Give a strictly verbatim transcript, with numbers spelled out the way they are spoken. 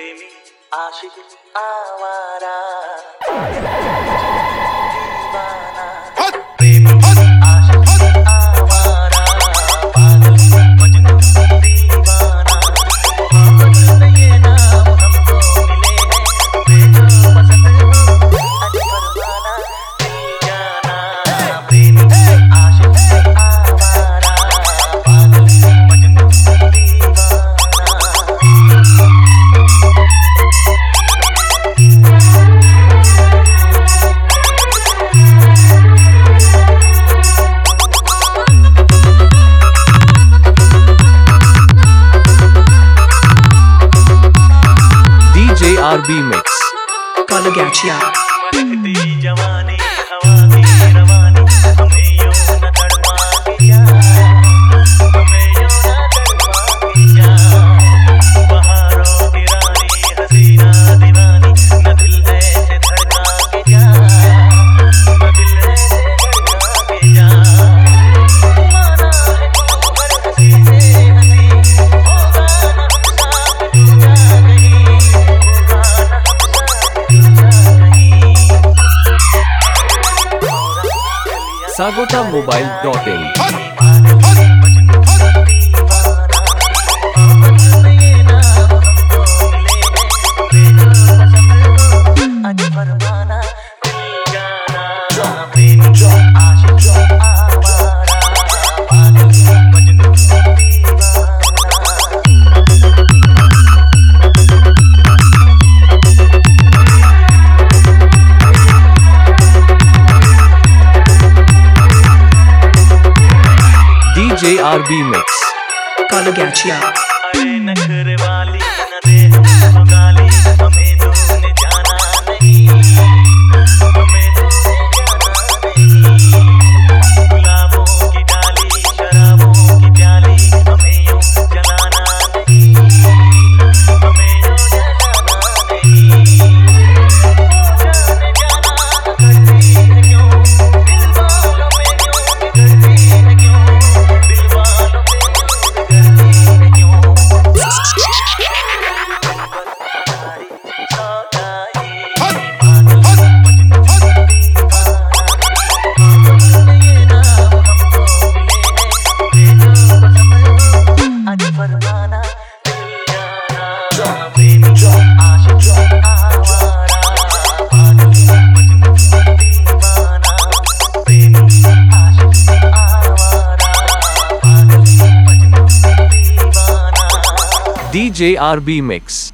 प्रेमी आशिक आवारा दीवाना प्रेमी आशिक आवारा पागल मजनू दीवाना मोहब्बत में ये नाम हमको मिले हैं जो पसंद हो आज परवाना दिल जाना प्रेमी आशिक आवारा पागल मजनू दीवाना। D J R B Mix Kalagachia महकती जवानी हवा की रवानी हमें यूं न तड़पा के जा हमें यूं न तड़पा के जा बहारों की रानी हसीना दीवानी न दिल ऐसे धड़का के जा न दिल ऐसे धड़का के जा माना है तू हर हंसी से हंसी होगा न हमसा दूजा कहीं होगा न हमसा दूजा कहीं Sagota Mobile dot in D J R B Mix Kalagachia अरे नखरे वाली न दे हमको गाली हमें तूने जाना नहीं हमें तूने जाना नहीं गुलाबों की डाली शराबों की प्याली हमें यूं जलाना नहीं हमें यूं जलाना नहीं जाने जाना करती है क्यों दिल वालों में क्यों बिगड़ती है क्यों दिल वालों में क्यों बिगड़ती है क्यों सारी सौदाई पागल मजनू दीवाना मोहब्बत में ये नाम हमको मिले हैं जो पसंद हो आज परवाना दिल जाना प्रेमी आशिक आवारा पागल मजनू दीवाना प्रेमी आशिक आवारा पागल मजनू दीवाना। D J R B Mix